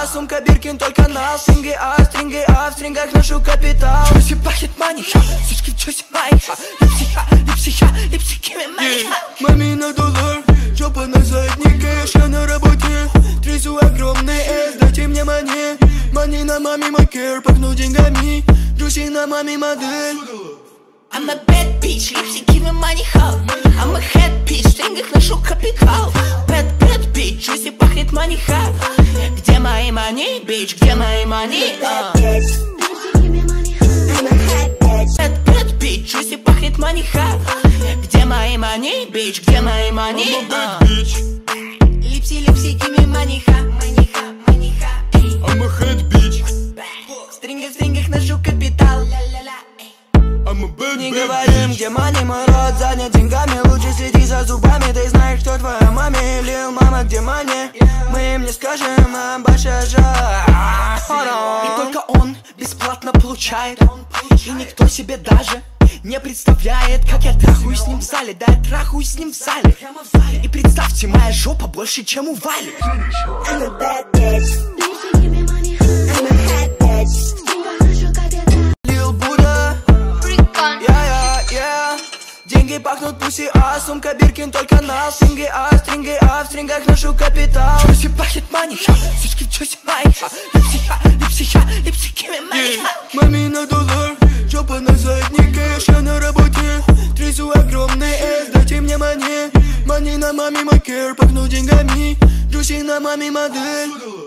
сумка Биркин только на стринге, в стрингах ношу капитал. Джуси пахнет маниха, сучки в джуси майха. Липсики маниха. Мами на доллар, жопа на заднике, я на работе. Трясу огромный эс, дайте мне мани. Мани на маме макер, пахну деньгами. Джуси на маме модель. I'm a bad bitch, липсики в маниха. I'm a head bitch, в стрингах ношу капитал. Bad bitch, джуси пахнет маниха. Где мои мани, bitch, где мои мани? Bad bitch, джуси пахнет маниха. Где мои мани, bitch, где мои мани? Липси, give me маниха. I'm a head bitch. В стрингах ношу капитал. Не говорим, где мани, мой рот занят деньгами. Лучше следи за зубами, ты знаешь, кто твоя маме. Лил мама, где мани? Мы им не скажем, а большая жара. И только он бесплатно получает. И никто себе даже не представляет, как я трахаюсь с ним в зале. Да, я трахаюсь с ним в зале. И представьте, моя жопа больше, чем у Вали. I'm a bad bitch. I'm a bad bitch. Lil Buddha. Деньги пахнут пуси, сумка Биркин только на стринге, в стрингах ношу капитал. Джуси пахнет маниха, сучки в джуси майха. Липсики маниха. Мами на доллар, жопа на заднике, я на работе. Трясу огромный эс, дайте мне мани. Мани на маме макер, пахну деньгами. Джуси на маме модель.